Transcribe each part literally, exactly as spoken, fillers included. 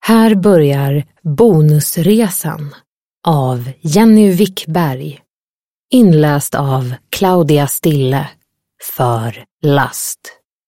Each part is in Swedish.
Här börjar Bonusresan av Jenny Wickberg, inläst av Claudia Stille för Last.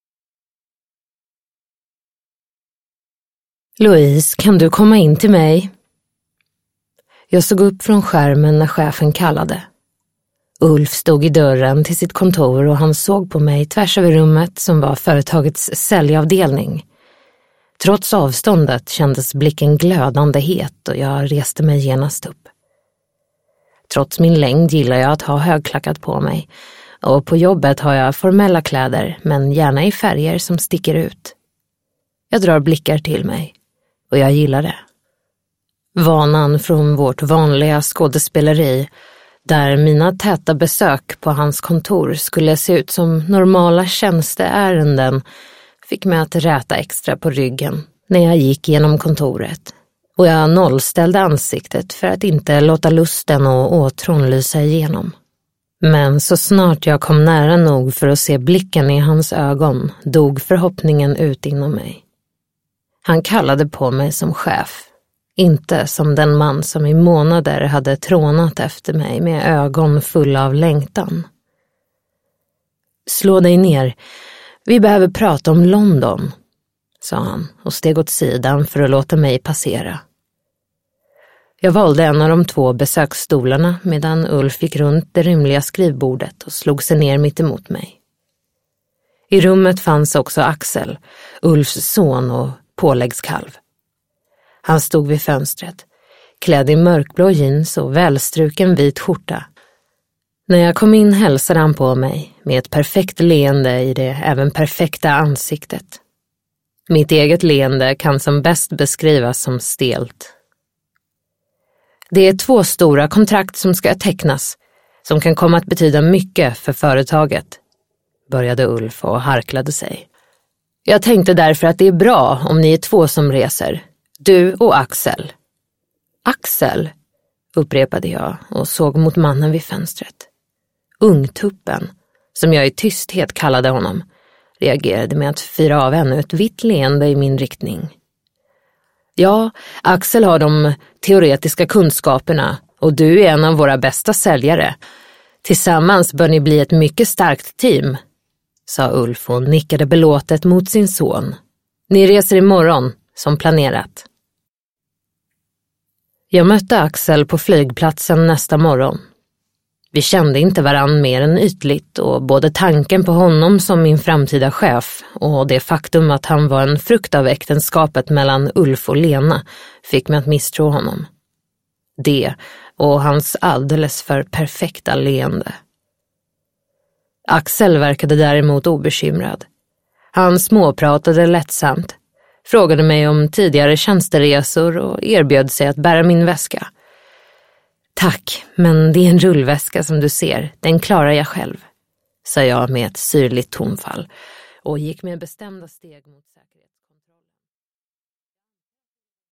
Louise, kan du komma in till mig? Jag såg upp från skärmen när chefen kallade. Ulf stod i dörren till sitt kontor och han såg på mig tvärs över rummet som var företagets säljavdelning. Trots avståndet kändes blicken glödande het och jag reste mig genast upp. Trots min längd gillar jag att ha högklackat på mig och på jobbet har jag formella kläder men gärna i färger som sticker ut. Jag drar blickar till mig och jag gillar det. Vanan från vårt vanliga skådespeleri där mina täta besök på hans kontor skulle se ut som normala tjänsteärenden fick mig att räta extra på ryggen när jag gick genom kontoret och jag nollställde ansiktet för att inte låta lusten och åtrån lysa igenom. Men så snart jag kom nära nog för att se blicken i hans ögon dog förhoppningen ut inom mig. Han kallade på mig som chef, inte som den man som i månader hade trånat efter mig med ögon fulla av längtan. Slå dig ner, vi behöver prata om London, sa han och steg åt sidan för att låta mig passera. Jag valde en av de två besöksstolarna medan Ulf gick runt det rymliga skrivbordet och slog sig ner mitt emot mig. I rummet fanns också Axel, Ulfs son och påläggskalv. Han stod vid fönstret, klädd i mörkblå jeans och välstruken vit skjorta. När jag kom in hälsade han på mig med ett perfekt leende i det även perfekta ansiktet. Mitt eget leende kan som bäst beskrivas som stelt. Det är två stora kontrakt som ska tecknas, som kan komma att betyda mycket för företaget, började Ulf och harklade sig. Jag tänkte därför att det är bra om ni är två som reser, du och Axel. Axel, upprepade jag och såg mot mannen vid fönstret. Ungtuppen, som jag i tysthet kallade honom, reagerade med att fira av ännu ett vitt leende i min riktning. Ja, Axel har de teoretiska kunskaperna och du är en av våra bästa säljare. Tillsammans bör ni bli ett mycket starkt team, sa Ulf och nickade belåtet mot sin son. Ni reser imorgon, som planerat. Jag mötte Axel på flygplatsen nästa morgon. Vi kände inte varann mer än ytligt och både tanken på honom som min framtida chef och det faktum att han var en frukt av äktenskapet mellan Ulf och Lena fick mig att misstro honom. Det och hans alldeles för perfekta leende. Axel verkade däremot obekymrad. Han småpratade lättsamt, frågade mig om tidigare tjänsteresor och erbjöd sig att bära min väska. Tack, men det är en rullväska som du ser, den klarar jag själv, sa jag med ett syrligt tonfall och gick med bestämda steg mot säkerhet.